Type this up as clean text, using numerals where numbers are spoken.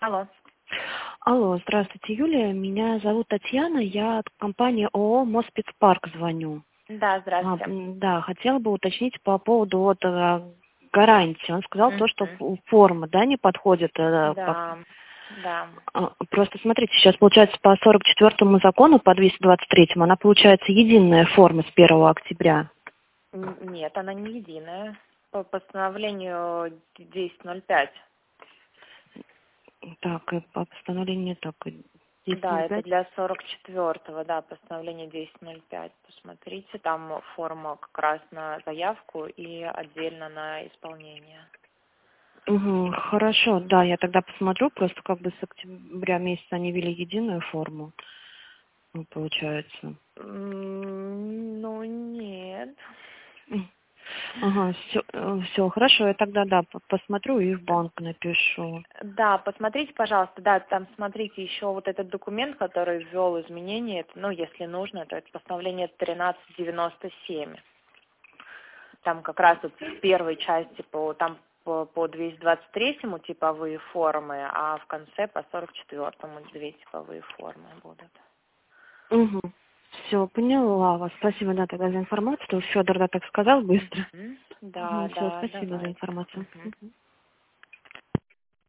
Алло. Алло, здравствуйте, Юлия. Меня зовут Татьяна, я от компании ООО «Моспецпарк» звоню. Да, здравствуйте. Да, хотела бы уточнить по поводу гарантии. Он сказал то, что Мгм. форма, да, не подходит. Да, да. Просто смотрите, сейчас получается по 44-му закону, по 223-му, она получается единая форма с 1 октября. Нет, она не единая. По постановлению 10.05. Так, и по постановлению так, Да, это 10.05. для 44-го, да, постановление 10.05. Посмотрите, там форма как раз на заявку и отдельно на исполнение. Угу, хорошо, да, я тогда посмотрю, просто как бы с октября месяца они ввели единую форму, получается. Ну, нет. М, Ага, все, хорошо, я тогда, да, посмотрю и в банк напишу. Да, посмотрите, пожалуйста, да, там смотрите еще вот этот документ, который ввел изменения, это, ну, если нужно, то это постановление 1397. Там как раз вот в первой части по 223-му типовые формы, а в конце по 44-му две типовые формы будут. Угу. Все, поняла вас. Спасибо, да, тогда за информацию. Федор, да, так сказал быстро. Да, Все, да, спасибо за давайте. информацию. Мгм. Мгм.